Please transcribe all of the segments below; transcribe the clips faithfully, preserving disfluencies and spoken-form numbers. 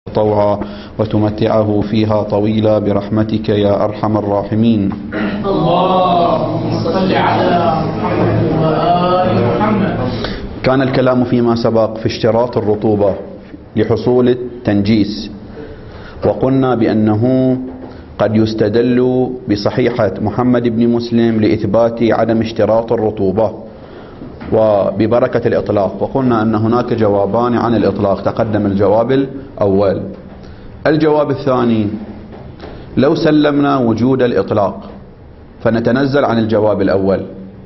طوعا وتمتعه فيها طويلا برحمتك يا أرحم الراحمين. اللهم صل على محمد وآل محمد. كان الكلام فيما سبق في اشتراط الرطوبة لحصول التنجيس، وقلنا بأنه قد يستدل بصحيحة محمد بن مسلم لإثبات عدم اشتراط الرطوبة وببركة الإطلاق، وقلنا أن هناك جوابان عن الإطلاق. تقدم الجواب الأول. الجواب الثاني: لو سلمنا وجود الإطلاق فنتنزل عن الجواب الأول،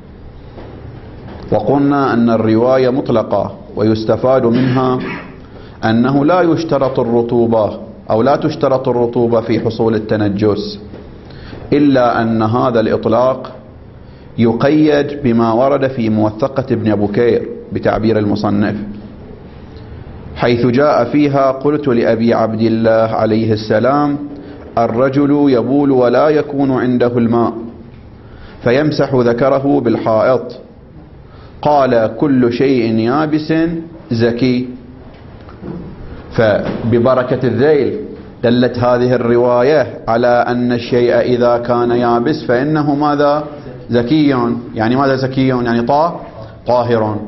وقلنا أن الرواية مطلقة ويستفاد منها أنه لا يشترط الرطوبة أو لا تشترط الرطوبة في حصول التنجس، إلا أن هذا الإطلاق يقيد بما ورد في موثقة ابن أبو كير بتعبير المصنف، حيث جاء فيها: قلت لأبي عبد الله عليه السلام: الرجل يبول ولا يكون عنده الماء فيمسح ذكره بالحائط، قال: كل شيء يابس زكي. فببركة الذيل دلت هذه الرواية على أن الشيء إذا كان يابس فإنه ماذا؟ زكي. يعني ماذا زكي؟ يعني طاهر.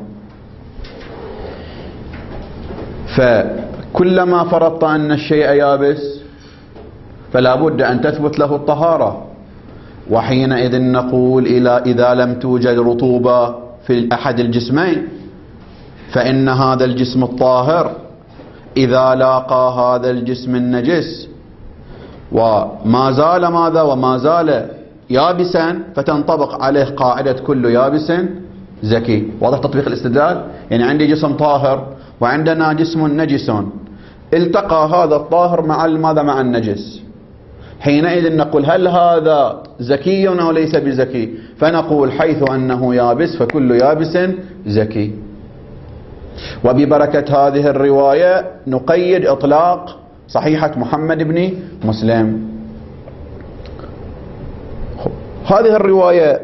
فكلما فرضت أن الشيء يابس فلا بد أن تثبت له الطهارة، وحينئذ نقول إلى إذا لم توجد رطوبة في أحد الجسمين فإن هذا الجسم الطاهر إذا لاقى هذا الجسم النجس وما زال ماذا؟ وما زال يابسا، فتنطبق عليه قاعدة كل يابس زكي. واضح تطبيق الاستدلال؟ يعني عندي جسم طاهر وعندنا جسم نجس، التقى هذا الطاهر مع ماذا؟ مع النجس. حينئذ نقول: هل هذا زكي أو ليس بزكي؟ فنقول: حيث أنه يابس فكل يابس زكي. وببركة هذه الرواية نقيد إطلاق صحيحة محمد بن مسلم. هذه الرواية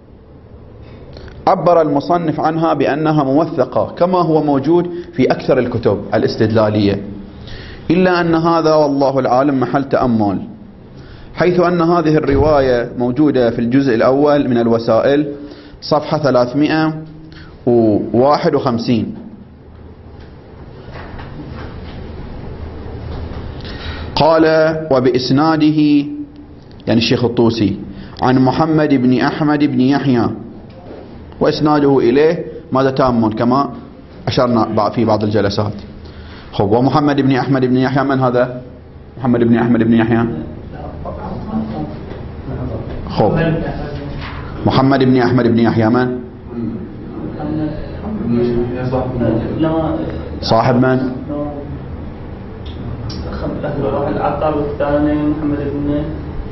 عبر المصنف عنها بأنها موثقة كما هو موجود في أكثر الكتب الاستدلالية، إلا أن هذا والله العالم محل تأمل، حيث أن هذه الرواية موجودة في الجزء الأول من الوسائل صفحة ثلاثمئة وواحد وخمسين. قال: وبإسناده، يعني الشيخ الطوسي، عن محمد بن أحمد بن يحيى، وإسناده إليه ماذا؟ تام كما أشرنا في بعض الجلسات. خب، ومحمد بن أحمد بن يحيى من هذا؟ محمد بن أحمد بن يحيى خب محمد بن أحمد بن يحيى من؟ صاحب من؟ العطار والثاني محمد بن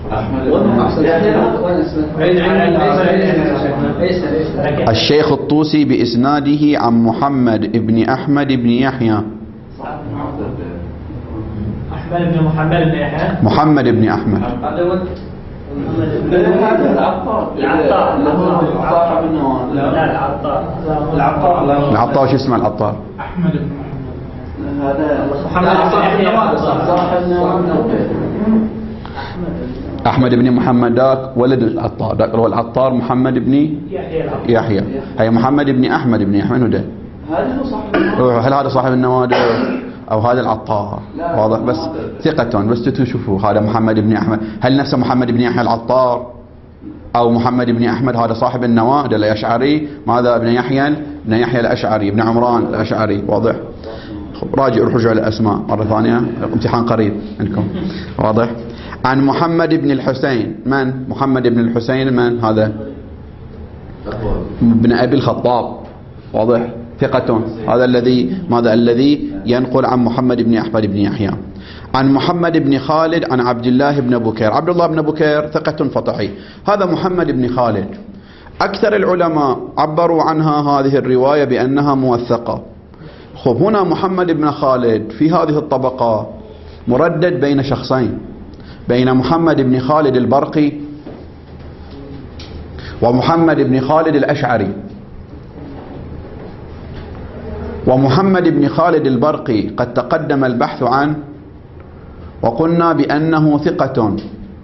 الشيخ الطوسي بإسناده عن محمد بن أحمد بن يحيى. أحمد بن محمد بن يحيى محمد بن أحمد العطار العطار العطار العطار شو اسمه العطار؟ أحمد بن محمد هذا أحمد بن محمد ذاك ولد العطار، ذاك هو العطار محمد بن يحيى. هي محمد بن أحمد بن يحيى. ده هذا صاحب، هل هذا صاحب النوادر أو هذا العطار؟ واضح، بس ثقة، بس تشوفوا هذا محمد بن أحمد، هل نفسه محمد بن يحيى العطار أو محمد بن أحمد هذا صاحب النوادر الأشعري؟ ماذا ابن يحيى ابن يحيى الأشعري ابن عمران الأشعري. واضح؟ راجع رجوع الأسماء مرة ثانية، امتحان قريب عندكم. واضح؟ عن محمد بن الحسين. من محمد بن الحسين؟ من هذا؟ ابن أبي الخطاب. واضح؟ ثقة. هذا الذي ماذا؟ الذي ينقل عن محمد بن أحمد بن يحيى. عن محمد بن خالد عن عبد الله بن بكير. عبد الله بن بكير ثقة فطحي. هذا محمد بن خالد أكثر العلماء عبروا عنها هذه الرواية بأنها موثقة. خب، هنا محمد بن خالد في هذه الطبقة مردد بين شخصين، بين محمد بن خالد البرقي ومحمد بن خالد الأشعري. ومحمد بن خالد البرقي قد تقدم البحث عن وقلنا بأنه ثقة،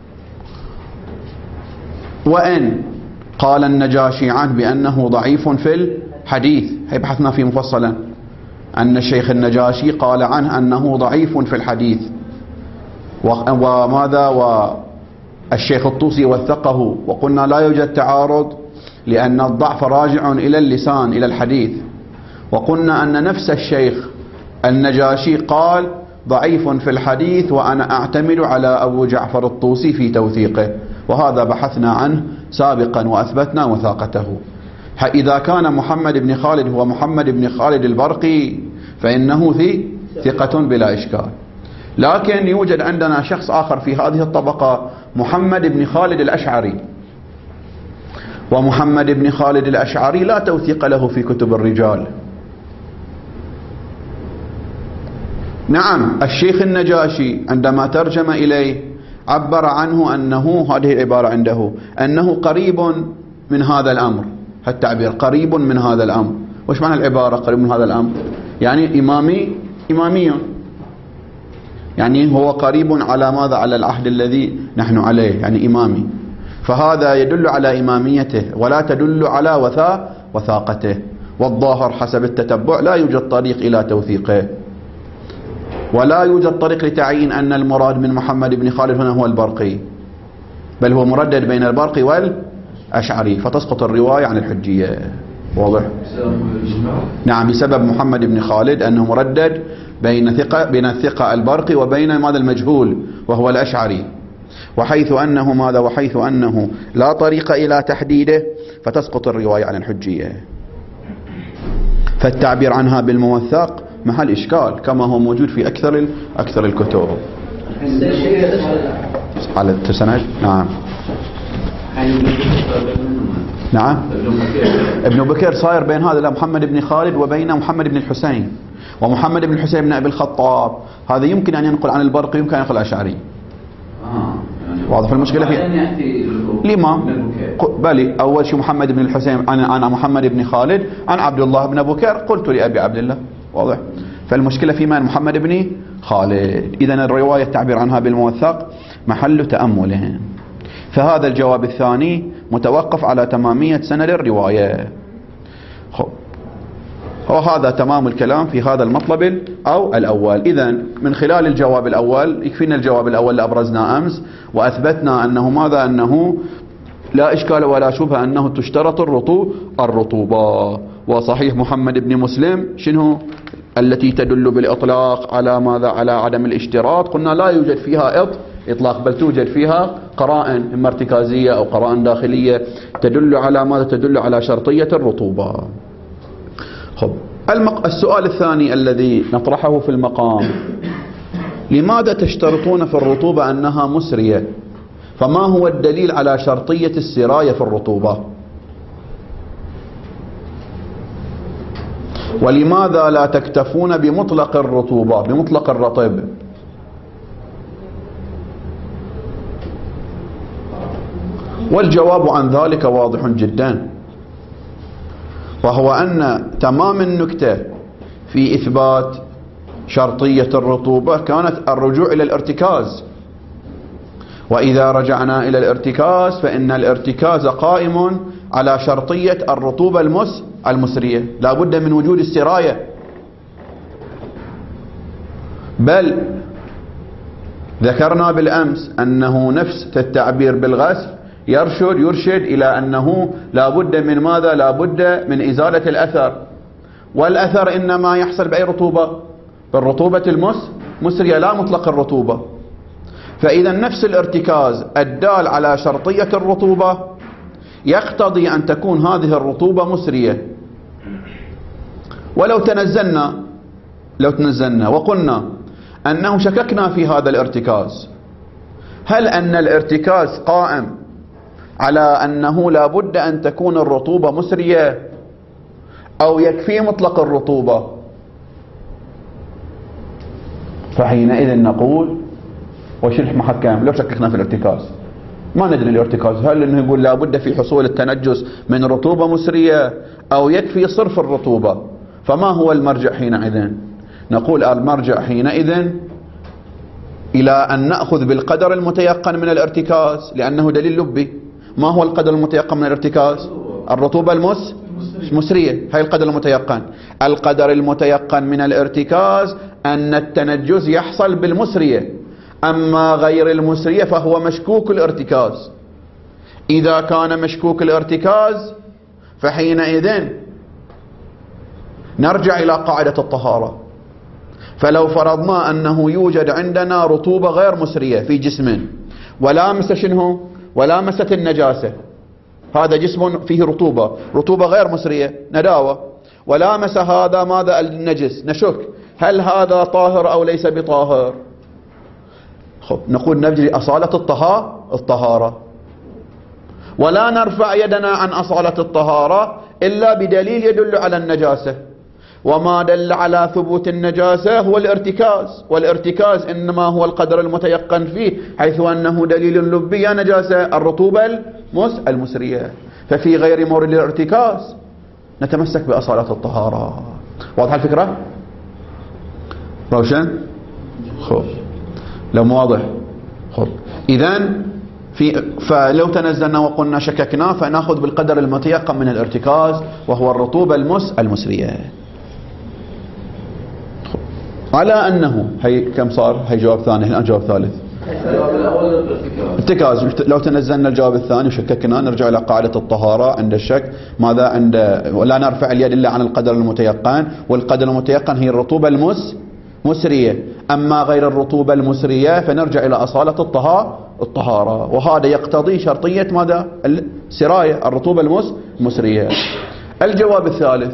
وإن قال النجاشي عنه بأنه ضعيف في الحديث، هي بحثنا فيه مفصلا أن الشيخ النجاشي قال عنه أنه ضعيف في الحديث، وماذا والشيخ الطوسي وثقه، وقلنا لا يوجد تعارض لأن الضعف راجع إلى اللسان إلى الحديث. وقلنا أن نفس الشيخ النجاشي قال ضعيف في الحديث وأنا أعتمد على أبو جعفر الطوسي في توثيقه، وهذا بحثنا عنه سابقا وأثبتنا وثاقته. إذا كان محمد بن خالد هو محمد بن خالد البرقي فإنه ذي ثقة بلا إشكال. لكن يوجد عندنا شخص آخر في هذه الطبقة، محمد بن خالد الأشعري، ومحمد بن خالد الأشعري لا توثيق له في كتب الرجال. نعم الشيخ النجاشي عندما ترجم إليه عبر عنه أنه، هذه العبارة عنده، أنه قريب من هذا الأمر، التعبير قريب من هذا الأمر. وش معنى العبارة قريب من هذا الأمر؟ يعني إمامي إمامي، يعني هو قريب على ماذا؟ على العهد الذي نحن عليه، يعني إمامي، فهذا يدل على إماميته ولا تدل على وثاء وثاقته. والظاهر حسب التتبع لا يوجد طريق إلى توثيقه، ولا يوجد طريق لتعيين أن المراد من محمد بن خالد هنا هو البرقي، بل هو مردد بين البرقي والأشعري، فتسقط الرواية عن الحجية. واضح؟ نعم، بسبب محمد بن خالد أنه مردد بين ثقة بين الثقة البرقي وبين ماذا المجهول وهو الأشعري، وحيث أنه ماذا وحيث أنه لا طريق إلى تحديده فتسقط الرواية عن الحجية. فالتعبير عنها بالموثق محل إشكال كما هو موجود في أكثر أكثر الكتب. على السند. نعم نعم ابن بكير صاير بين هذا محمد بن خالد وبين محمد بن الحسين، ومحمد بن الحسين بن أبي الخطاب هذا يمكن أن ينقل عن البرقي يمكن أن ينقل الأشعري. واضح المشكلة في الإمام بالي. أول شيء محمد بن الحسين، أنا أنا محمد بن خالد عن عبد الله بن بكير، قلت لأبي عبد الله. واضح؟ فالمشكلة في من؟ محمد بن خالد. إذن الرواية التعبير عنها بالموثق محل تأمله. فهذا الجواب الثاني متوقف على تمامية سند الرواية. وهذا تمام الكلام في هذا المطلب أو الأول. إذن من خلال الجواب الأول يكفينا الجواب الأول اللي أبرزنا أمس، وأثبتنا أنه ماذا؟ أنه لا إشكال ولا شبهة أنه تشترط الرطوبة الرطوبة وصحيح محمد بن مسلم شنو التي تدل بالإطلاق على ماذا؟ على عدم الاشتراط. قلنا لا يوجد فيها إط إطلاق، بل توجد فيها قرائن إما ارتكازية أو قرائن داخلية تدل على ماذا؟ تدل على شرطية الرطوبة. خب المق... السؤال الثاني الذي نطرحه في المقام، لماذا تشترطون في الرطوبة أنها مسرية؟ فما هو الدليل على شرطية السراية في الرطوبة؟ ولماذا لا تكتفون بمطلق الرطوبة بمطلق الرطب؟ والجواب عن ذلك واضح جدا، وهو أن تمام النكتة في إثبات شرطية الرطوبة كانت الرجوع إلى الارتكاز، وإذا رجعنا إلى الارتكاز فإن الارتكاز قائم على شرطية الرطوبة المس المسرية، لا بد من وجود السراية. بل ذكرنا بالأمس أنه نفس التعبير بالغسل يرشد يرشد إلى أنه لا بد من ماذا؟ لا بد من إزالة الأثر، والأثر إنما يحصل بأي رطوبة؟ بالرطوبة المس مسرية لا مطلق الرطوبة. فإذا نفس الارتكاز الدال على شرطية الرطوبة يقتضي أن تكون هذه الرطوبة مسرية. ولو تنزلنا لو تنزلنا وقلنا أنه شككنا في هذا الارتكاز، هل أن الارتكاز قائم على أنه لا بد أن تكون الرطوبة مسرية أو يكفي مطلق الرطوبة؟ فحينئذ نقول وش المحكم لو شككنا في الارتكاز؟ ما ندري الارتكاز هل انه يقول لا بد في حصول التنجس من رطوبة مسرية أو يكفي صرف الرطوبة. فما هو المرجع حينئذ؟ نقول المرجع حينئذ إلى أن نأخذ بالقدر المتيقن من الارتكاز لأنه دليل لبي. ما هو القدر المتيقن من الارتكاز؟ الرطوبة المس مسرية، هاي القدر المتيقن. القدر المتيقن من الارتكاز أن التنجس يحصل بالمسرية، أما غير المسرية فهو مشكوك الارتكاز. إذا كان مشكوك الارتكاز فحينئذ نرجع إلى قاعدة الطهارة. فلو فرضنا أنه يوجد عندنا رطوبة غير مسرية في جسم ولامس شنو؟ ولامست النجاسة، هذا جسم فيه رطوبة، رطوبة غير مسرية نداوة، ولامس هذا ماذا؟ النجس، نشك هل هذا طاهر أو ليس بطاهر؟ خب نقول نجري أصالة الطهارة الطهارة ولا نرفع يدنا عن أصالة الطهارة إلا بدليل يدل على النجاسة، وما دل على ثبوت النجاسة هو الارتكاز، والارتكاز إنما هو القدر المتيقن فيه، حيث أنه دليل لبي نجاسة الرطوبة المس المسرية. ففي غير مورد الارتكاز نتمسك بأصالة الطهارة. واضح الفكرة؟ روشن؟ خب لو مو واضح خب إذن في فلو تنزلنا وقلنا شككنا فنأخذ بالقدر المتيقن من الارتكاز وهو الرطوبة المس المسرية. على أنه هي كم صار؟ هي جواب ثاني، الآن جواب ثالث. ارتكاز. لو تنزلنا الجواب الثاني وشككنا نرجع إلى قاعدة الطهارة عند الشك ماذا؟ عند لا نرفع اليد إلا عن القدر المتيقن، والقدر المتيقن هي الرطوبة المس مسرية، أما غير الرطوبة المسرية فنرجع إلى أصالة الطهارة الطهارة وهذا يقتضي شرطية ماذا؟ السراية الرطوبة المس مسرية. الجواب الثالث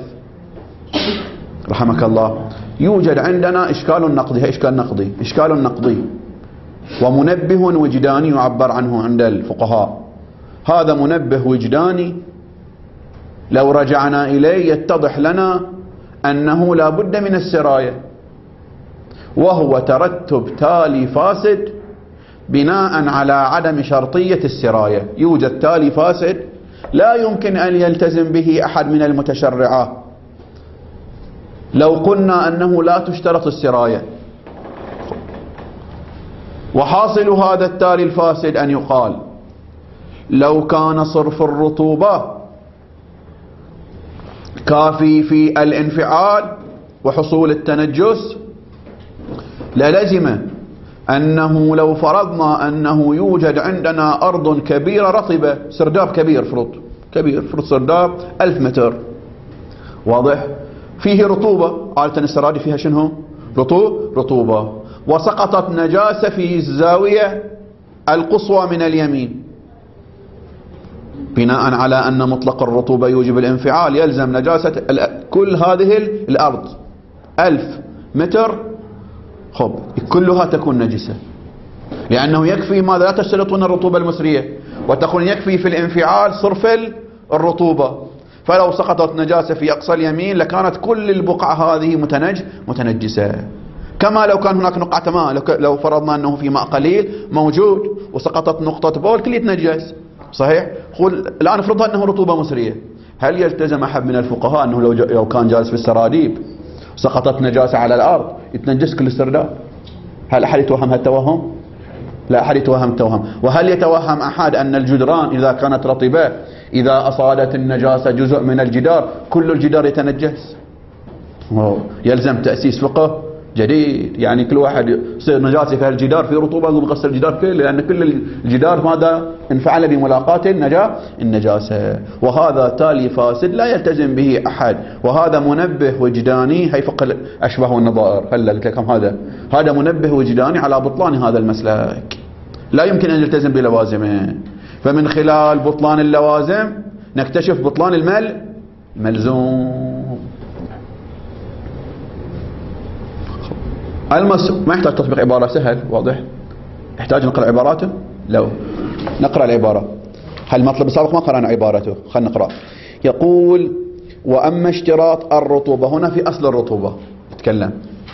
رحمك الله، يوجد عندنا إشكال نقضي. هي إشكال نقضي إشكال نقضي ومنبه وجداني يعبر عنه عند الفقهاء. هذا منبه وجداني لو رجعنا إليه يتضح لنا أنه لا بد من السراية، وهو ترتب تالي فاسد بناء على عدم شرطية السراية. يوجد تالي فاسد لا يمكن أن يلتزم به أحد من المتشرعات لو قلنا أنه لا تشترط السراية. وحاصل هذا التالي الفاسد أن يقال لو كان صرف الرطوبة كافي في الانفعال وحصول التنجس للزم أنه لو فرضنا أنه يوجد عندنا أرض كبيرة رطبة، سرداب كبير فرض كبير فرض سرداب ألف متر واضح فيه رطوبة، آلة السرادي فيها شنو؟ رطوبة رطوبة وسقطت نجاسة في الزاوية القصوى من اليمين، بناء على أن مطلق الرطوبة يوجب الانفعال يلزم نجاسة كل هذه الأرض ألف متر خب كلها تكون نجسة، لأنه يكفي ماذا؟ لا تشترطون الرطوبة المسرية وتكون يكفي في الانفعال صرف الرطوبة، فلو سقطت نجاسة في أقصى اليمين لكانت كل البقعة هذه متنج متنجسة. كما لو كان هناك نقطة ماء، لو فرضنا أنه في ماء قليل موجود وسقطت نقطة بول كل يتنجس صحيح. قل الآن افرضها أنه رطوبة مسرية، هل يلتزم أحد من الفقهاء أنه لو, لو كان جالس في السراديب سقطت نجاسة على الأرض يتنجس كل السرداب؟ هل أحد يتوهم هالتوهم؟ لا أحد يتوهم التوهم. وهل يتوهم أحد أن الجدران إذا كانت رطبة إذا أصادت النجاسة جزء من الجدار كل الجدار يتنجس؟ يلزم تأسيس فقه جديد، يعني كل واحد يصير نجاسة في الجدار في رطوبة ويغسل الجدار كله، لأن كل الجدار ماذا؟ انفعل بملاقاة النجا النجاسة. وهذا تالي فاسد لا يلتزم به أحد، وهذا منبه وجداني. هي فقه أشبه والنظائر هلا قلت لكم هذا هذا منبه وجداني على بطلان هذا المسلك، لا يمكن أن يلتزم بلوازمه. فمن خلال بطلان اللوازم نكتشف بطلان المل الملزوم. المس ما يحتاج تطبيق عبارة، سهل واضح. يحتاج نقرأ عباراته؟ لو نقرأ العبارة. هل المطلب السابق ما قرأنا عبارته؟ خلينا نقرأ. يقول وأما اشتراط الرطوبة، هنا في أصل الرطوبة يتكلم،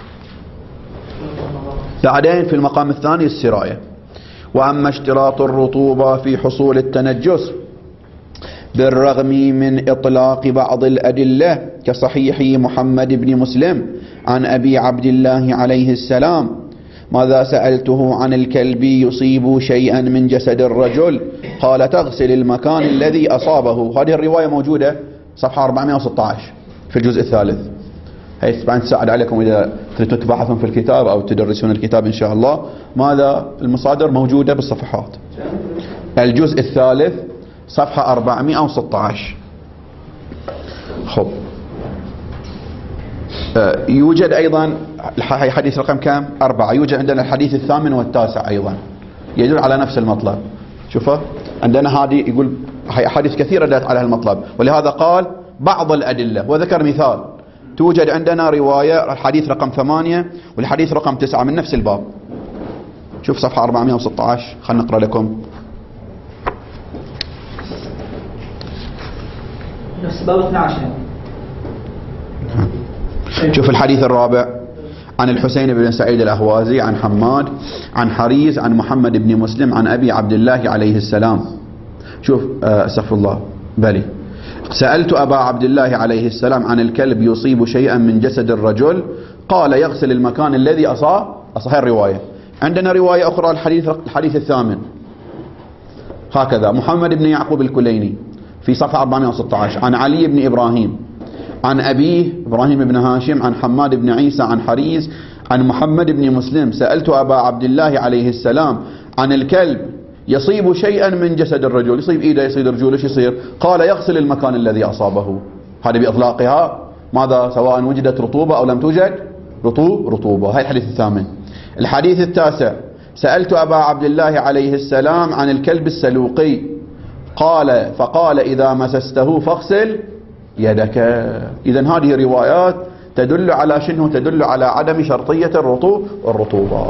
بعدين في المقام الثاني السراية. وأما اشتراط الرطوبة في حصول التنجس بالرغم من إطلاق بعض الأدلة كصحيح محمد بن مسلم عن أبي عبد الله عليه السلام ماذا سألته عن الكلب يصيب شيئا من جسد الرجل قال تغسل المكان الذي أصابه. هذه الرواية موجودة صفحة أربعمائة وستة عشر في الجزء الثالث. هي طبعا تساعد عليكم إذا تريدوا تبحثون في الكتاب أو تدرسون الكتاب إن شاء الله. ماذا المصادر موجودة بالصفحات. الجزء الثالث صفحة أربعمائة وستة عشر. خب يوجد أيضا حديث رقم كم؟ أربعة. يوجد عندنا الحديث الثامن والتاسع أيضا يدل على نفس المطلب. شوفوا عندنا هذه يقول حديث كثيرة دلت على المطلب، ولهذا قال بعض الأدلة وذكر مثال. توجد عندنا رواية الحديث رقم ثمانية والحديث رقم تسعة من نفس الباب. شوف صفحة أربعمائة وستة عشر، خلنا نقرأ لكم نفس باب اثني عشر. شوف الحديث الرابع عن الحسين بن سعيد الأهوازي عن حماد عن حريز عن محمد بن مسلم عن أبي عبد الله عليه السلام. شوف استغفر الله بلي سألت أبا عبد الله عليه السلام عن الكلب يصيب شيئا من جسد الرجل قال يغسل المكان الذي أصاب. أصحى الرواية. عندنا رواية أخرى الحديث الحديث الثامن هكذا محمد بن يعقوب الكليني في صفحة أربعمائة وستة عشر عن علي بن إبراهيم عن أبيه إبراهيم بن هاشم عن حماد بن عيسى عن حريز عن محمد بن مسلم سألت أبا عبد الله عليه السلام عن الكلب يصيب شيئا من جسد الرجل، يصيب إيده يصيب رجوله، ايش يصير؟ قال يغسل المكان الذي أصابه. هذا بإطلاقها ماذا؟ سواء وجدت رطوبة أو لم توجد رطوب رطوبة. هاي الحديث الثامن. الحديث التاسع سألت أبا عبد الله عليه السلام عن الكلب السلوقي قال فقال إذا مسسته فاغسل يدك. إذن هذه روايات تدل على شنو؟ تدل على عدم شرطية الرطوب والرطوبة.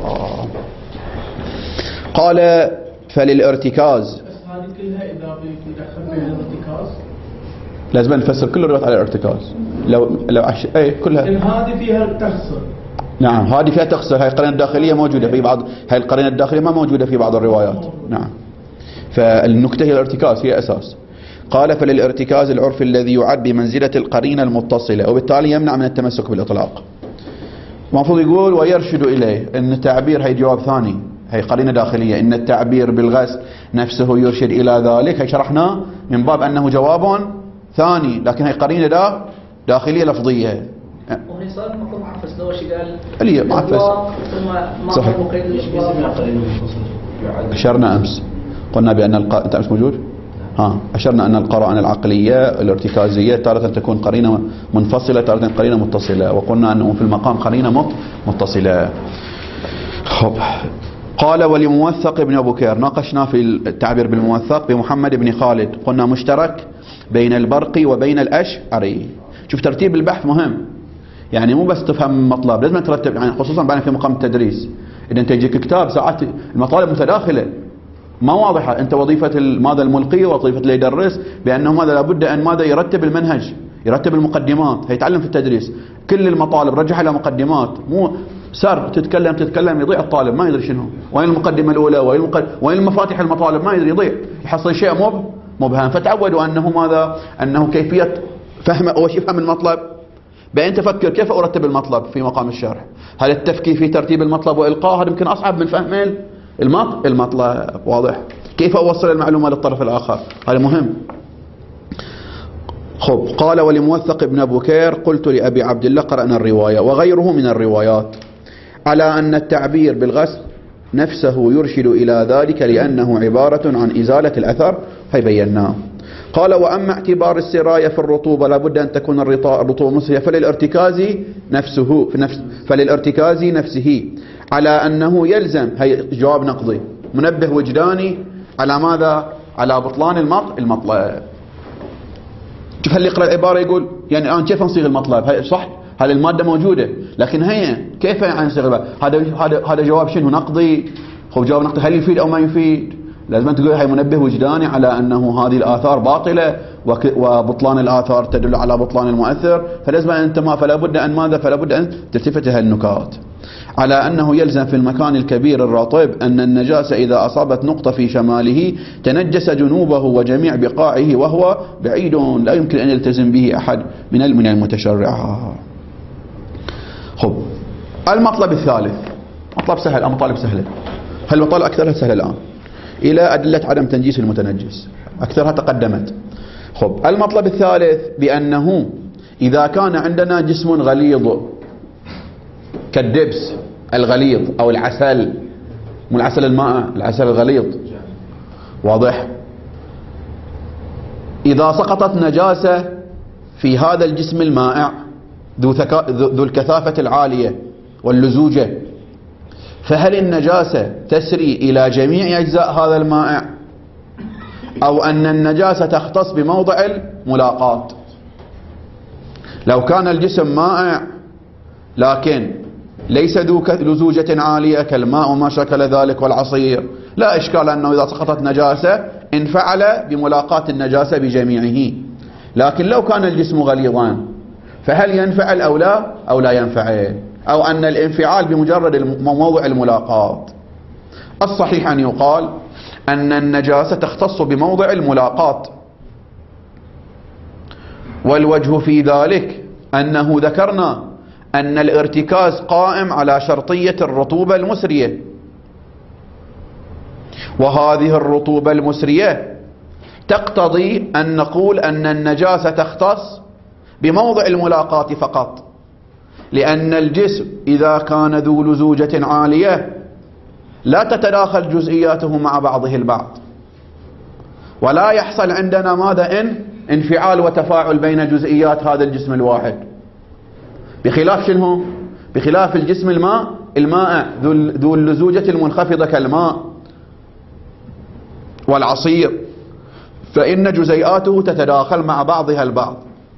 قال فللارتكاز. بس هذه كلها إذا بدخل فيها الارتكاز لازم نفسر كل الروايات على الارتكاز. لو لو عش... اي كلها. إن هذه فيها تغسل. نعم هذه فيها تغسل. هاي القرينة الداخلية موجودة في بعض، هاي القرينة الداخلية ما موجودة في بعض الروايات. نعم. فالنكتة هي الارتكاز هي أساس. قال فللارتكاز العرف الذي يعد بمنزلة القرينة المتصلة وبالتالي يمنع من التمسك بالإطلاق. المفروض يقول ويرشد إليه أن التعبير هي جواب ثاني، هي قرينة داخلية. إن التعبير بالغسل نفسه يرشد إلى ذلك، هي شرحنا من باب أنه جواب ثاني، لكن هي قرينة دا داخلية لفظية. وهي صار المفروض معفس لو شيء قال اللي معفس صحيح. أشرنا أمس قلنا بأن الق... أنت أمس موجود؟ ها أشرنا أن القرائن العقلية الارتكازية تارة تكون قرينة منفصلة تارة قرينة متصلة، وقلنا أنه في المقام قرينة متصلة. خب. قال ولموثق بن أبو كير، ناقشنا في التعبير بالموثق بمحمد بن خالد، قلنا مشترك بين البرقي وبين الأشعري. شوف ترتيب البحث مهم، يعني مو بس تفهم المطلب، لازم ترتب، يعني خصوصا بعد في مقام التدريس. إذا أنت يجيك كتاب ساعات المطالب متداخلة ما واضحة، أنت وظيفة ماذا الملقي ووظيفة اللي يدرس بأنه ماذا لابد أن ماذا يرتب المنهج، يرتب المقدمات. هيتعلم في التدريس كل المطالب رجعها إلى مقدمات، مو سر تتكلم تتكلم يضيع الطالب ما يدري شنو وين المقدمة الأولى وين المقد... وين المفاتيح المطالب ما يدري، يضيع يحصل شيء مب مبهم. فتعودوا أنه ماذا أنه كيفية فهم أول شيء فهم المطلب، بأن تفكر كيف أرتب المطلب في مقام الشرح. هل التفكير في ترتيب المطلب وإلقاء هذا يمكن أصعب من فهم المطلب. واضح؟ كيف أوصل المعلومة للطرف الآخر هذا مهم. خب. قال ولموثق ابن أبو كير قلت لأبي عبد الله قرأنا الرواية وغيره من الروايات على أن التعبير بالغسل نفسه يرشد إلى ذلك لأنه عبارة عن إزالة الأثر، هي بيناه. قال وأما اعتبار السراية في الرطوبة لابد أن تكون الرطوبة مصرية فللارتكاز نفسه في نفس فللارتكاز نفسه على أنه يلزم، هي جواب نقضي منبه وجداني على ماذا؟ على بطلان المط المطلب. شوف اللي يقرأ العبارة يقول يعني الآن كيف نصيغ المطلب؟ هي صح هذه المادة موجودة لكن هي كيف يعني نصيغ؟ هذا هذا هذا جواب شنو؟ نقضي. خب جواب نقضي هل يفيد أو ما يفيد؟ لازم تقول هي منبه وجداني على أنه هذه الآثار باطلة وبطلان الآثار تدل على بطلان المؤثر، فلازم أنت ما فلا بد أن ماذا فلا بد أن تلتفت هالنكات. على أنه يلزم في المكان الكبير الرطب أن النجاسة إذا أصابت نقطة في شماله تنجس جنوبه وجميع بقاعه وهو بعيد لا يمكن أن يلتزم به أحد من من المتشرعة. خب. المطلب الثالث مطلب سهل أو مطالب سهلة. هالمطالب أكثرها سهلة الآن إلى أدلة عدم تنجيس المتنجس، أكثرها تقدمت. خب المطلب الثالث بأنه إذا كان عندنا جسم غليظ كالدبس الغليظ أو العسل، مو العسل الماء، العسل الغليظ، واضح؟ إذا سقطت نجاسة في هذا الجسم المائع ذو, ثكا... ذو الكثافة العالية واللزوجة، فهل النجاسة تسري إلى جميع أجزاء هذا المائع أو أن النجاسة تختص بموضع الملاقاة؟ لو كان الجسم مائع لكن ليس ذو لزوجة عالية كالماء وما شكل ذلك والعصير، لا إشكال أنه إذا سقطت نجاسة انفعل بملاقاة النجاسة بجميعه. لكن لو كان الجسم غليظا فهل ينفعل أو لا أو لا ينفعل، أو أن الانفعال بمجرد موضع الملاقاة؟ الصحيح أن يقال أن النجاسة تختص بموضع الملاقاة، والوجه في ذلك أنه ذكرنا أن الارتكاز قائم على شرطية الرطوبة المسرية، وهذه الرطوبة المسرية تقتضي أن نقول أن النجاسة تختص بموضع الملاقاة فقط، لأن الجسم إذا كان ذو لزوجة عالية لا تتداخل جزئياته مع بعضه البعض، ولا يحصل عندنا ماذا إن انفعال وتفاعل بين جزئيات هذا الجسم الواحد، بخلاف شنو؟ بخلاف الجسم الماء المائع ذو اللزوجة المنخفضة كالماء والعصير، فإن جزيئاته تتداخل مع بعضها البعض،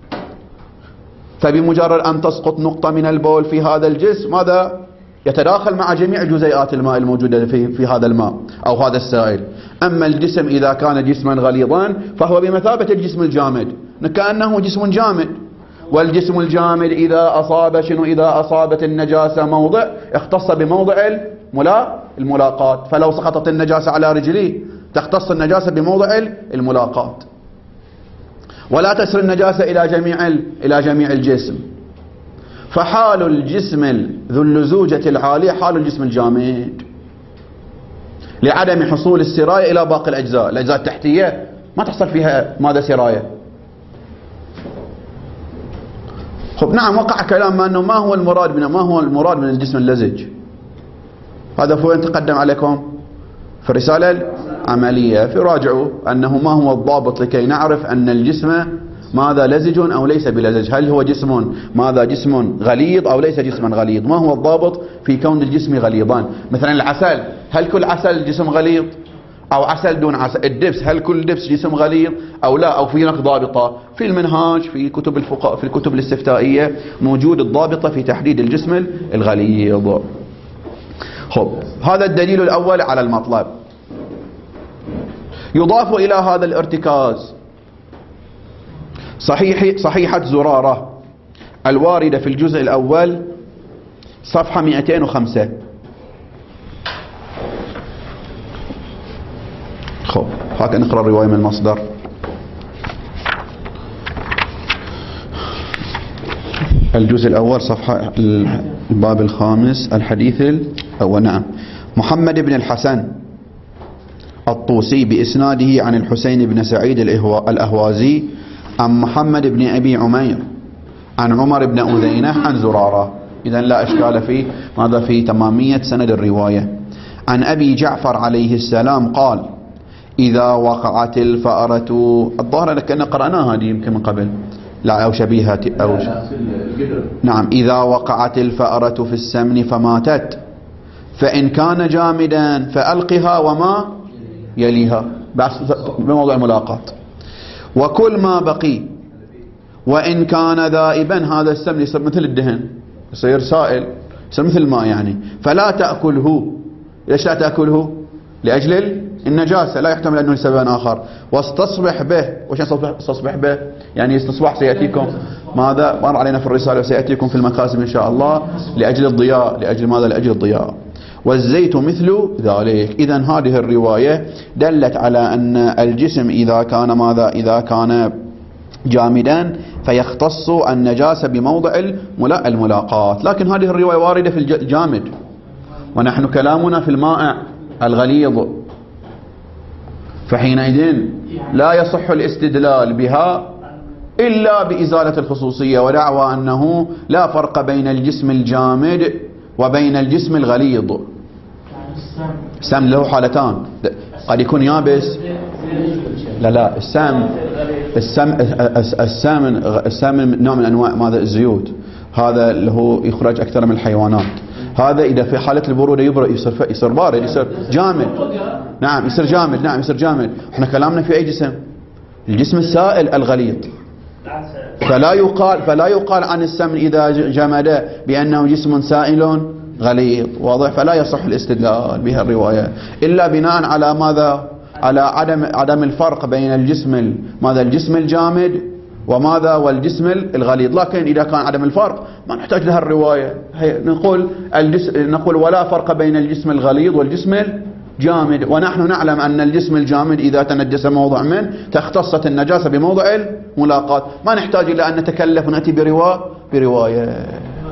فبمجرد أن تسقط نقطة من البول في هذا الجسم ماذا؟ يتداخل مع جميع جزيئات الماء الموجودة في, في هذا الماء أو هذا السائل. أما الجسم إذا كان جسما غليظا فهو بمثابة الجسم الجامد، كأنه جسم جامد، والجسم الجامد إذا أصاب شنو؟ إذا أصابت النجاسة موضع اختص بموضع الملا الملاقات، فلو سقطت النجاسة على رجليه تختص النجاسة بموضع الملاقات، ولا تسر النجاسة إلى جميع إلى جميع الجسم. فحال الجسم ذو اللزوجة العالية حال الجسم الجامد لعدم حصول السراية إلى باقي الأجزاء، الأجزاء التحتية ما تحصل فيها ماذا؟ سراية. خب نعم وقع كلام ما أنه ما هو المراد من ما هو المراد من الجسم اللزج، هذا فوق تقدم عليكم في الرسالة العملية، في راجعوا أنه ما هو الضابط لكي نعرف أن الجسم ماذا لزج أو ليس بلزج، هل هو جسم ماذا جسم غليظ أو ليس جسما غليظ، ما هو الضابط في كون الجسم غليظان؟ مثلا العسل، هل كل عسل جسم غليظ أو عسل دون عسل؟ الدبس، هل كل دبس جسم غليظ أو لا؟ أو في هناك ضابطة في المنهاج في كتب الفقهاء في الكتب الاستفتائية موجود الضابطة في تحديد الجسم الغليظ. خب هذا الدليل الأول على المطلب. يضاف إلى هذا الارتكاز صحيح صحيحة زرارة الواردة في الجزء الأول صفحة مئتين وخمسة. خب هكذا نقرأ الرواية من المصدر. الجزء الأول صفحة الباب الخامس الحديث الأول. نعم. محمد بن الحسن الطوسي بإسناده عن الحسين بن سعيد الأهوازي عن محمد بن أبي عمير عن عمر بن أذينة عن زرارة. إذن لا إشكال في ماذا في تمامية سند الرواية. عن أبي جعفر عليه السلام قال: إذا وقعت الفأرة، الظاهر لكأن قرأناها هذه يمكن من قبل، لا أو شبيهة أو ش... نعم. إذا وقعت الفأرة في السمن فماتت فإن كان جامدا فألقها وما يليها بموضع الملاقاة، وكل ما بقي وإن كان ذائبا، هذا السمن يصير مثل الدهن، يصير سائل، يصير مثل الماء يعني، فلا تأكله. ليش لا تأكله؟ لأجل النجاسة، لا يحتمل أنه لسبب آخر. واستصبح به، وش استصبح به؟ يعني استصباح سيأتيكم ماذا مر علينا في الرسالة وسيأتيكم في المكاسب إن شاء الله، لأجل الضياء. لأجل ماذا؟ لأجل الضياء. والزيت مثل ذلك. إذن هذه الرواية دلت على أن الجسم إذا كان ماذا؟ إذا كان جامدا فيختص النجاسة بموضع الملاقاة. لكن هذه الرواية واردة في الجامد، ونحن كلامنا في المائع الغليظ، فحينئذ لا يصح الاستدلال بها إلا بإزالة الخصوصية ودعوى أنه لا فرق بين الجسم الجامد وبين الجسم الغليظ. السام له حالتان، قد يكون يابس، لا لا السام السام السام السام نوع من أنواع ماذا الزيوت، هذا اللي هو يخرج أكثر من الحيوانات، هذا إذا في حالة البرودة يبرد يصير يصير بارد، يصير جامد. نعم يصير جامد، نعم يصير جامد. احنا كلامنا في أي جسم؟ الجسم السائل الغليظ. فلا يقال فلا يقال عن السمن إذا جمد بأنه جسم سائل غليظ، واضح؟ فلا يصح الاستدلال بها الرواية إلا بناء على ماذا؟ على عدم عدم الفرق بين الجسم ماذا الجسم الجامد وماذا والجسم الغليظ. لكن إذا كان عدم الفرق ما نحتاج لها الرواية، نقول نقول ولا فرق بين الجسم الغليظ والجسم الجامد، ونحن نعلم أن الجسم الجامد إذا تنجس موضع منه تختصت النجاسة بموضع الملاقات، ما نحتاج إلى أن نتكلف ونأتي برواية برواية.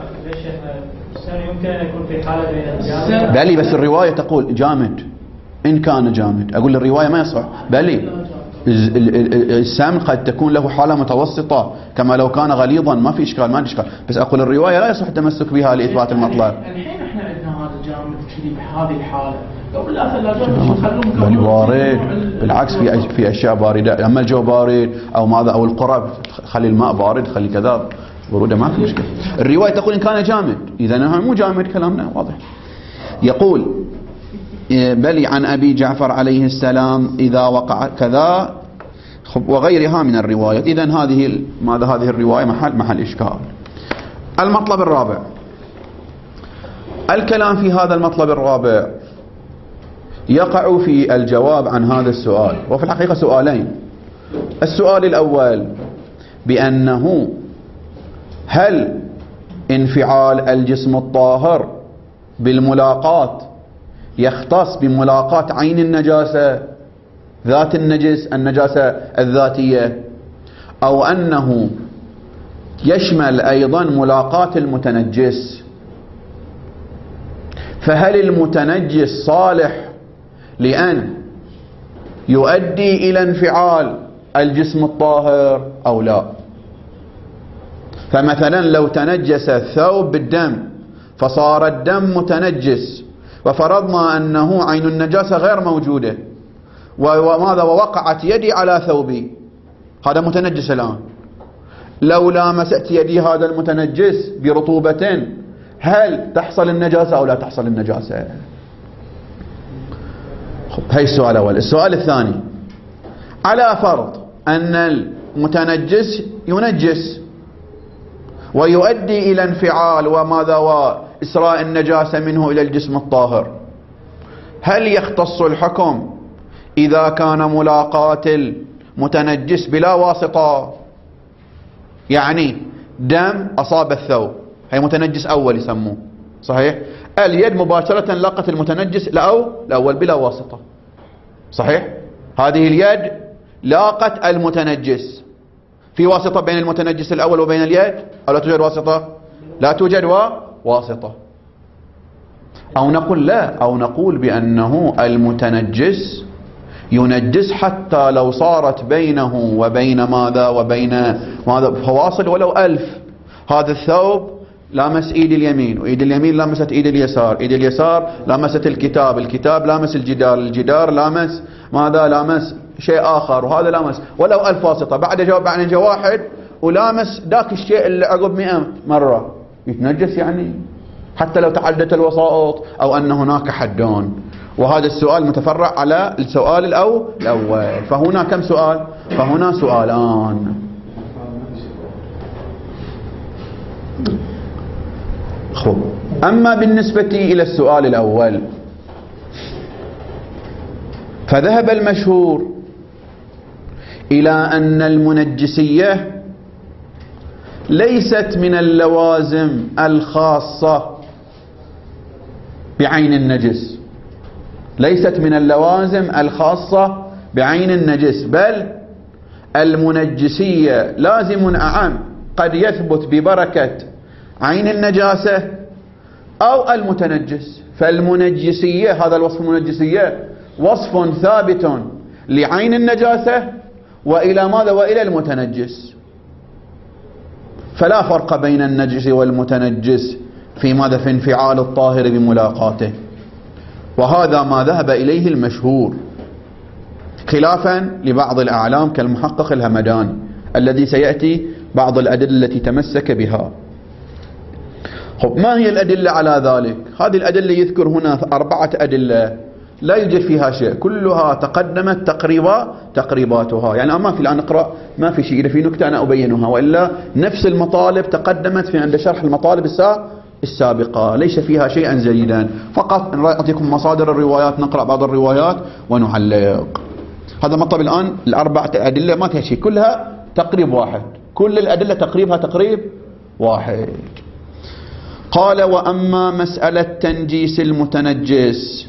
يمكن أن يكون في حالة بين بلي بس الرواية تقول جامد، إن كان جامد. أقول الرواية ما يصح، بلي السام قد تكون له حالة متوسطة كما لو كان غليظا، ما في إشكال، ما عندي إشكال، بس أقول الرواية لا يصح التمسك بها لإثبات المطلب. الحين إحنا عندنا هذا جامد كذي بهذه الحالة، قبل الآخر لا جامد بل بارد، بالعكس في في أشياء باردة، أما الجو بارد أو ماذا أو القرى خلي الماء بارد خلي كذا برودة، ما في مشكلة. الرواية تقول إن كان جامد، إذا نحن مو جامد كلامنا واضح. يقول بل عن أبي جعفر عليه السلام إذا وقع كذا وغيرها من الروايات. إذن هذه ماذا هذه الرواية محل محل إشكال. المطلب الرابع، الكلام في هذا المطلب الرابع يقع في الجواب عن هذا السؤال، وفي الحقيقة سؤالين. السؤال الأول بأنه هل انفعال الجسم الطاهر بالملاقات يختص بملاقات عين النجاسة ذات النجس النجاسة الذاتية، أو أنه يشمل أيضا ملاقات المتنجس؟ فهل المتنجس صالح لأن يؤدي إلى انفعال الجسم الطاهر أو لا؟ فمثلا لو تنجس الثوب بالدم فصار الدم متنجس، وفرضنا أنه عين النجاسة غير موجودة، وماذا ووقعت يدي على ثوبي، هذا متنجس الآن، لو لامست يدي هذا المتنجس برطوبة هل تحصل النجاسة أو لا تحصل النجاسة؟ هاي السؤال الأول. السؤال الثاني، على فرض أن المتنجس ينجس ويؤدي إلى انفعال وماذا وإسراء النجاسة منه إلى الجسم الطاهر، هل يختص الحكم إذا كان ملاقاة المتنجس بلا واسطة؟ يعني دم أصاب الثوب، هي متنجس أول يسموه، صحيح؟ اليد مباشرة لقت المتنجس الأول الأول بلا واسطة، صحيح؟ هذه اليد لاقت المتنجس، في واسطة بين المتنجس الأول وبين اليد أو لا توجد واسطة؟ لا توجد واسطة. أو نقول لا، أو نقول بأنه المتنجس ينجس حتى لو صارت بينه وبين ماذا وبين ماذا فواصل ولو ألف. هذا الثوب لامس ايد اليمين، وايد اليمين لامست ايد اليسار، ايد اليسار لامست الكتاب، الكتاب لامس الجدار، الجدار لامس ماذا لامس شيء آخر، وهذا لامس ولو ألف واسطة. بعد جواب بعد جاء واحد ولامس ذاك الشيء اللي عقب مئة مرة، يتنجس يعني حتى لو تعدت الوسائط، أو أن هناك حدون. وهذا السؤال متفرع على السؤال الأول. فهنا كم سؤال؟ فهنا سؤالان. خب. أما بالنسبة إلى السؤال الأول فذهب المشهور إلى أن المنجسية ليست من اللوازم الخاصة بعين النجس، ليست من اللوازم الخاصة بعين النجس، بل المنجسية لازم أعم قد يثبت ببركة عين النجاسة أو المتنجس. فالمنجسية، هذا الوصف المنجسية وصف ثابت لعين النجاسة وإلى ماذا؟ وإلى المتنجس، فلا فرق بين النجس والمتنجس في ماذا؟ في انفعال الطاهر بملاقاته. وهذا ما ذهب إليه المشهور، خلافا لبعض الأعلام كالمحقق الهمداني الذي سيأتي بعض الأدلة التي تمسك بها. خب، ما هي الأدلة على ذلك؟ هذه الأدلة يذكر هنا أربعة أدلة لا يوجد فيها شيء، كلها تقدمت تقريبا تقريباتها، يعني ما في الآن نقرأ ما في شيء، إذا في نكتة أنا أبينها، وإلا نفس المطالب تقدمت في عند شرح المطالب السابقة، ليس فيها شيئا جديدا، فقط نعطيكم مصادر الروايات، نقرأ بعض الروايات ونعلق. هذا مطلب الآن الأربعة أدلة ما فيها شيء، كلها تقريب واحد، كل الأدلة تقريبها تقريب واحد. قال: وأما مسألة تنجيس المتنجس،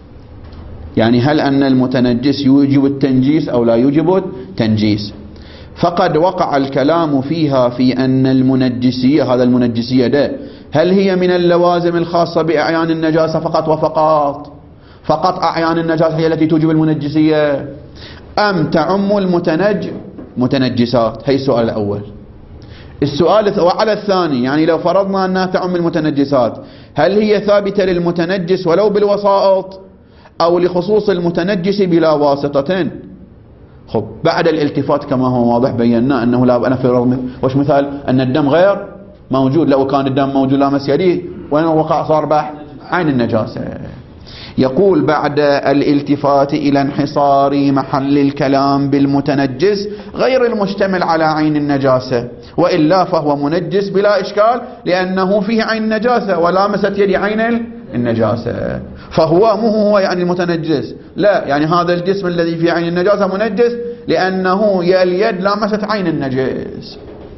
يعني هل أن المتنجس يوجب التنجيس أو لا يوجب التنجيس، فقد وقع الكلام فيها في أن المنجسية، هذا المنجسية ده هل هي من اللوازم الخاصة بأعيان النجاسة فقط وفقط، فقط أعيان النجاسة هي التي توجب المنجسية، أم تعم المتنج متنجسات؟ هي السؤال الأول. السؤال وعلى الثاني، يعني لو فرضنا أنها تعم المتنجسات، هل هي ثابتة للمتنجس ولو بالوسائط أو لخصوص المتنجس بلا واسطة؟ خب، بعد الالتفات كما هو واضح بينا أنه لا أنا في رغم وش مثال أن الدم غير موجود، لو كان الدم موجود لامس يديه وين وقع صار بح عين النجاسة. يقول: بعد الالتفات إلى انحصار محل الكلام بالمتنجس غير المشتمل على عين النجاسة، وإلا فهو منجس بلا إشكال لأنه فيه عين النجاسة ولامست يد عين النجاسة، فهو مو هو يعني المتنجس، لا، يعني هذا الجسم الذي فيه عين النجاسة منجس لأنه يا اليد لامست عين النجس.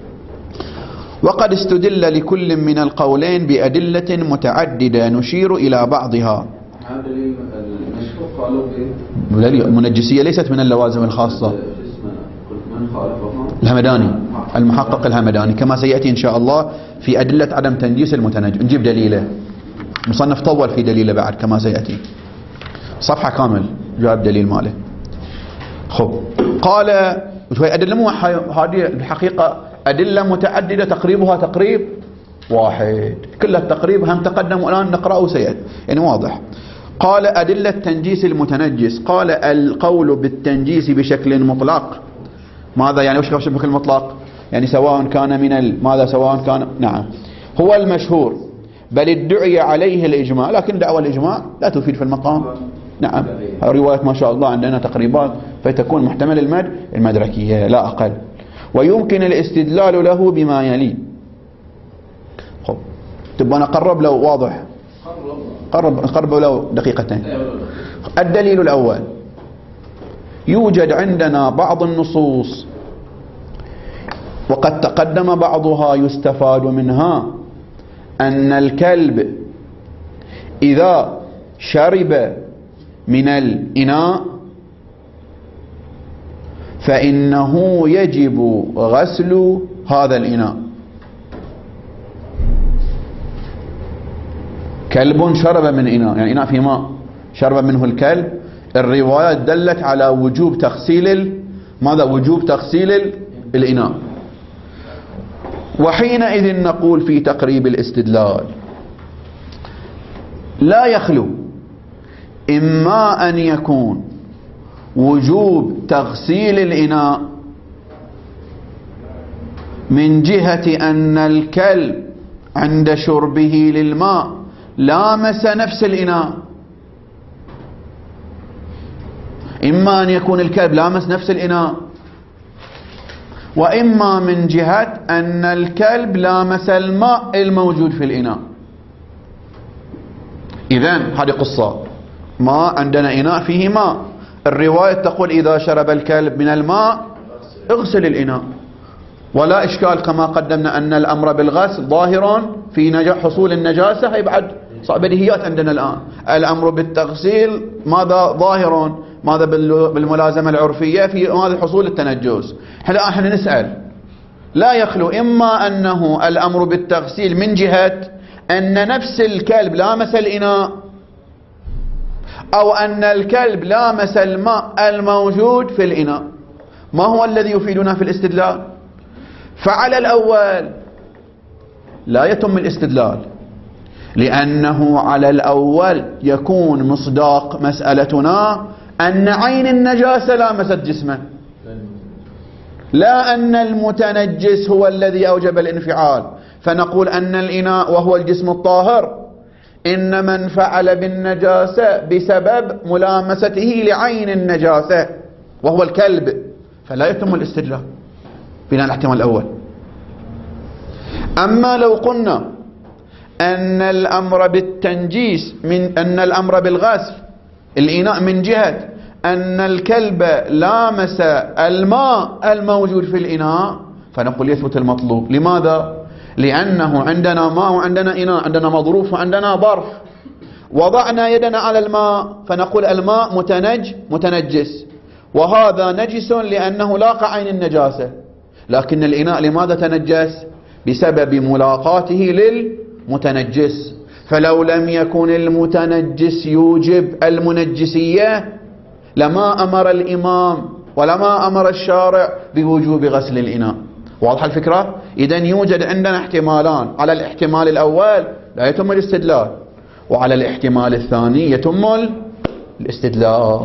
وقد استدل لكل من القولين بأدلة متعددة نشير إلى بعضها. هذا المشهور قالوا به المنجسية ليست من اللوازم الخاصة. من خالفهم؟ الهمداني، المحقق الهمداني، كما سيأتي إن شاء الله في أدلة عدم تنجيس المتنجس، نجيب دليله، مصنف طول في دليله بعد كما سيأتي، صفحة كامل جاب دليل ماله. خب، قال شوي أدلة مو هذه الحقيقة أدلة متعددة تقريبها تقريب واحد، كلها التقريب هم تقدم والآن نقرأه سيأتي يعني واضح. قال: أدلة تنجيس المتنجس، قال: القول بالتنجيس بشكل مطلق، ماذا يعني وش بشكل مطلق؟ يعني سواء كان من ال... ماذا سواء كان، نعم، هو المشهور، بل ادعي عليه الإجماع، لكن دعوى الإجماع لا تفيد في المقام، نعم، رواية ما شاء الله عندنا تقريبات فتكون محتمل المد المدركية لا أقل، ويمكن الاستدلال له بما يلي. خب، تبغى نقرب لو واضح، قرب قرب لو دقيقتين. الدليل الأول: يوجد عندنا بعض النصوص وقد تقدم بعضها يستفاد منها أن الكلب إذا شرب من الإناء فإنه يجب غسل هذا الإناء. كلب شرب من إناء، يعني إناء في ماء شرب منه الكلب، الروايات دلت على وجوب تغسيل ماذا؟ وجوب تغسيل الإناء. وحينئذ نقول في تقريب الاستدلال: لا يخلو إما أن يكون وجوب تغسيل الإناء من جهة أن الكلب عند شربه للماء لامس نفس الإناء، إما أن يكون الكلب لامس نفس الإناء، وإما من جهة أن الكلب لامس الماء الموجود في الإناء. إذن هذه قصة، ما عندنا إناء فيه ماء، الرواية تقول إذا شرب الكلب من الماء اغسل الإناء، ولا إشكال كما قدمنا أن الأمر بالغسل ظاهر في نجاح حصول النجاسة، هي بعد بديهيات عندنا الآن. الأمر بالتغسيل ماذا ظاهر، ماذا بالملازمة العرفية في ماذا حصول التنجس. احنا احنا نسأل: لا يخلو إما أنه الأمر بالتغسيل من جهة أن نفس الكلب لامس الإناء أو أن الكلب لامس الماء الموجود في الإناء. ما هو الذي يفيدنا في الاستدلال؟ فعلى الأول لا يتم الاستدلال، لأنه على الأول يكون مصداق مسألتنا أن عين النجاسة لامست جسمه، لا أن المتنجس هو الذي أوجب الانفعال. فنقول أن الإناء وهو الجسم الطاهر إنما انفعل بالنجاسة بسبب ملامسته لعين النجاسة وهو الكلب، فلا يتم الاستدلال بناء على الاحتمال الأول. أما لو قلنا أن الأمر بالتنجيس من أن الأمر بالغسل الإناء من جهة أن الكلب لامس الماء الموجود في الإناء، فنقول يثبت المطلوب. لماذا؟ لأنه عندنا ماء وعندنا إناء، عندنا مظروف وعندنا ظرف، وضعنا يدنا على الماء فنقول الماء متنج متنجس، وهذا نجس لأنه لاقى عين النجاسة. لكن الإناء لماذا تنجس؟ بسبب ملاقاته للمتنجس. فلو لم يكن المتنجس يوجب المنجسية لما أمر الإمام ولما أمر الشارع بوجوب غسل الإناء. واضح الفكرة؟ إذن يوجد عندنا احتمالان، على الاحتمال الأول لا يتم الاستدلال، وعلى الاحتمال الثاني يتم الاستدلال.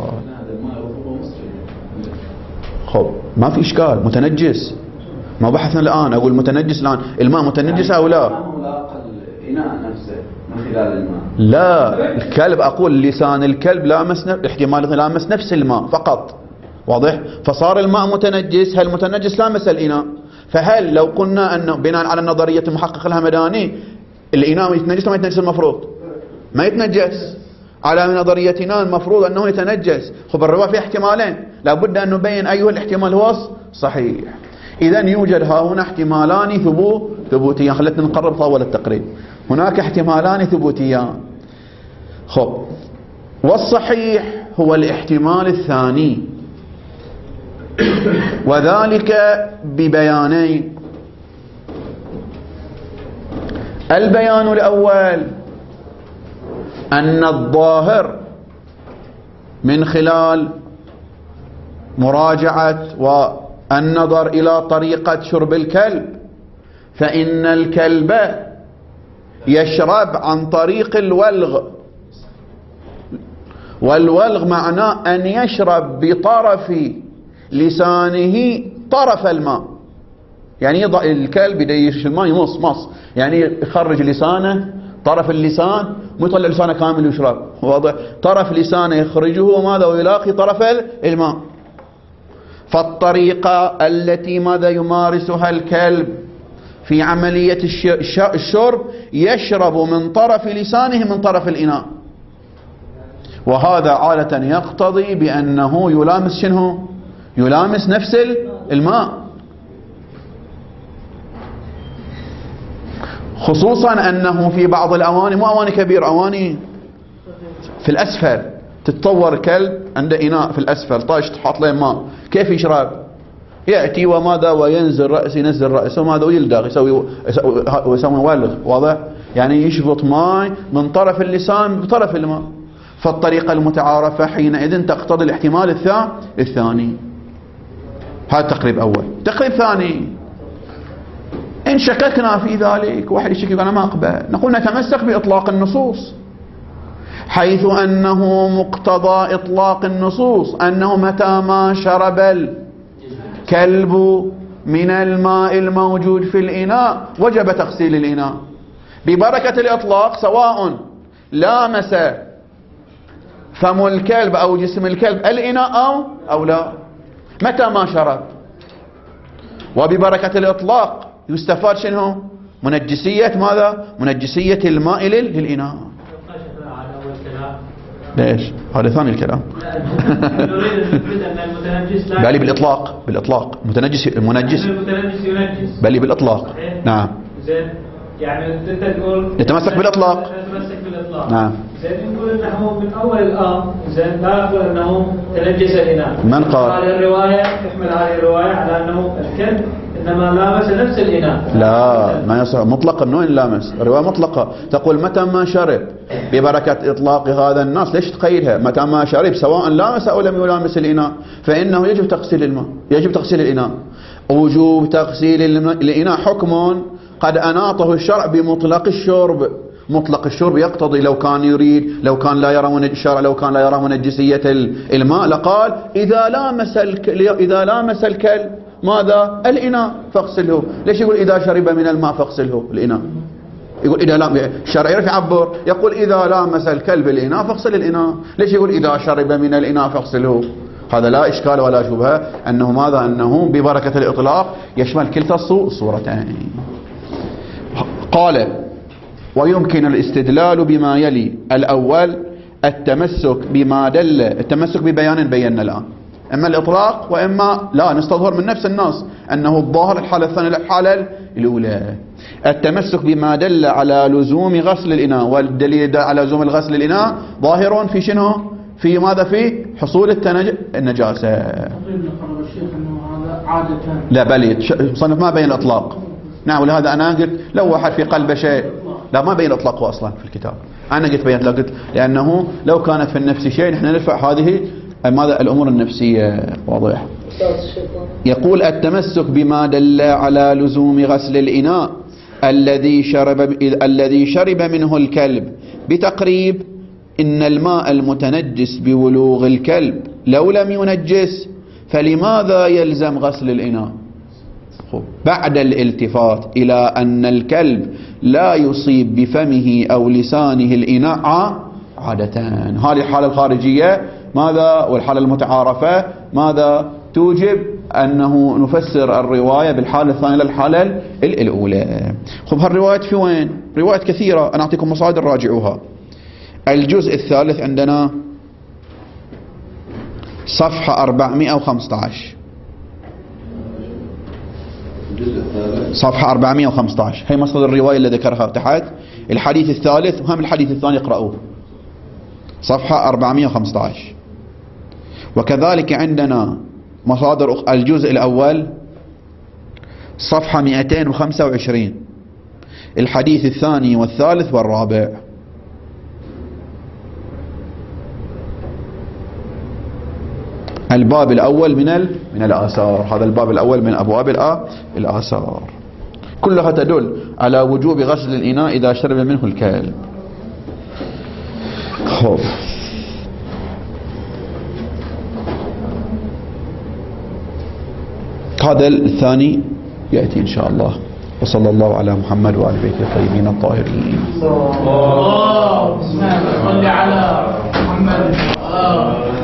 خب ما في إشكال، متنجس، ما بحثنا الآن أقول متنجس الآن، الماء متنجس أو لا؟ الإناء نفسه من خلال الماء. لا، الكلب أقول لسان الكلب لامس، احتمال لامس نفس الماء فقط. واضح؟ فصار الماء متنجس، هل المتنجس لامس الإناء؟ فهل لو قلنا أنه بناء على نظرية المحقق الهمداني الإناء يتنجس ما يتنجس؟ المفروض ما يتنجس. على نظريتنا المفروض أنه يتنجس. خب الرواية في احتمالين، لابد أن نبين أيه الاحتمال هو صحيح. إذن يوجد ها هنا احتمالان ثبوت ثبوتيان. خلتنا نقرب طاولة التقريب. هناك احتمالان ثبوتيان. خب والصحيح هو الاحتمال الثاني، وذلك ببيانين. البيان الأول أن الظاهر من خلال مراجعة والنظر إلى طريقة شرب الكلب، فإن الكلب يشرب عن طريق الولغ، والولغ معناه أن يشرب بطرف لسانه طرف الماء. يعني يضع الكلب يديش الماء يمص مص، يعني يخرج لسانه طرف اللسان، مو يطلع لسانه كامل ويشرب. واضح؟ طرف لسانه يخرجه ماذا ويلاقي طرف الماء. فالطريقة التي ماذا يمارسها الكلب في عملية الشرب يشرب من طرف لسانه من طرف الإناء، وهذا عادة يقتضي بأنه يلامس شنو؟ يلامس نفس الماء، خصوصا أنه في بعض الأواني، مو أواني كبيرة، أواني في الأسفل، تتصور كلب عنده إناء في الأسفل طاش تحط له ماء، كيف يشرب؟ يأتي وماذا وينزل رأس، ينزل رأسه وماذا ويلدغ، يسوي يسوي ولغ. واضح؟ يعني يشفط ماء من طرف اللسان بطرف الماء. فالطريقة المتعارفة حينئذ تقتضي الاحتمال الثاني. هذا تقريب أول. تقريب ثاني، إن شككنا في ذلك، واحد يشكك أنا ما أقبل، نقول نتمسك بإطلاق النصوص، حيث أنه مقتضى إطلاق النصوص أنه متى ما شرب الكلب من الماء الموجود في الإناء وجب تغسيل الإناء ببركة الإطلاق، سواء لامس فم الكلب أو جسم الكلب الإناء أو أو لا، متى ما شرب. وببركة الإطلاق يستفاد شنو؟ منجسية ماذا؟ منجسية الماء للإناء. ليش؟ هذا ثاني الكلام. بل بالإطلاق، بالإطلاق متنجس منجس، بل بالإطلاق. نعم. زين، يعني انت تقول يتمسك بالإطلاق. يتمسك بالإطلاق. الاطلاق. نعم. زين نقول انه من اول الامر زين لا نقول انه تنجس الاناء. من قال؟ هذه الروايه تحمل هذه الروايه على انه الكلب انما لامس نفس الاناء. لا ما يصح مطلقا انه لامس، الروايه مطلقه تقول متى ما شرب ببركه اطلاق هذا النص، ليش تقيدها؟ متى ما شرب سواء لامس او لم يلامس الاناء فانه يجب تغسيل الماء، يجب تغسيل الاناء. وجوب تغسيل الاناء حكم قد اناطه الشرع بمطلق الشرب. مطلق الشرب يقتضي لو كان يريد، لو كان لا يرى الشرع لو كان لا يرى منجسيه الماء لقال اذا لامس اذا لامس الكلب ماذا؟ الاناء فاغسله. ليش يقول اذا شرب من الماء فاغسله الاناء؟ يقول اذا لام الشرع يعرف يعبر، يقول اذا لامس الكلب الاناء فاغسل الاناء. ليش يقول اذا شرب من الاناء فاغسله؟ هذا لا اشكال ولا شبهه انه ماذا؟ انه ببركه الاطلاق يشمل كلتا الصورتين. قال ويمكن الاستدلال بما يلي: الأول التمسك بما دل، التمسك ببيان بينا الآن، إما الإطلاق وإما لا نستظهر من نفس النص أنه الظاهر الحالة الثانية الحالة الأولى. التمسك بما دل على لزوم غسل الإناء، والدليل على لزوم غسل الإناء ظاهر في شنو؟ في ماذا؟ في حصول التنج... النجاسة. لا بل صنف ما بين الإطلاق. نعم ولهذا أنا قلت لو واحد في قلبه شيء، لا ما بين إطلاقه أصلا في الكتاب، أنا قلت بين إطلاقه لأنه لو كانت في النفس شيء نحن نرفع هذه ماذا الأمور النفسية. واضح؟ يقول التمسك بما دل على لزوم غسل الإناء الذي شرب الذي شرب منه الكلب بتقريب إن الماء المتنجس بولوغ الكلب لو لم ينجس فلماذا يلزم غسل الإناء؟ بعد الالتفات إلى أن الكلب لا يصيب بفمه أو لسانه الإناء عادة. هذه الحالة الخارجية ماذا؟ والحالة المتعارفة ماذا توجب أنه نفسر الرواية بالحالة الثانية للحالة الأولى. خب هالروايات في وين؟ روايات كثيرة، أنا أعطيكم مصادر راجعوها. الجزء الثالث عندنا صفحة أربعمائة وخمسة عشر، صفحة أربعمائة وخمسة عشر هي مصدر الرواية اللي ذكرها تحت. الحديث الثالث وهم الحديث الثاني اقرأوه، صفحة أربعمائة وخمسة عشر. وكذلك عندنا مصادر الجزء الأول صفحة مئتين وخمسة وعشرين، الحديث الثاني والثالث والرابع. الباب الأول من من الآثار، هذا الباب الأول من أبواب الآثار كلها تدل على وجوب غسل الإناء إذا شرب منه الكلب. خب هذا الثاني يأتي إن شاء الله. وصلى الله على محمد وآل بيته الطيبين الطاهرين. الله صل على محمد.